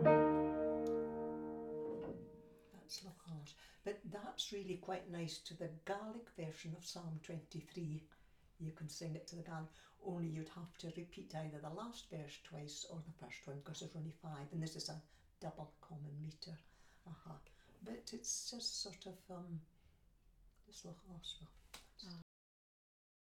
That's Lachart. But that's really quite nice to the Gaelic version of Psalm 23. You can sing it to the Gaelic, only you'd have to repeat either the last verse twice or the first one because there's only five, and this is a double common metre. But it's just sort of this Lachart.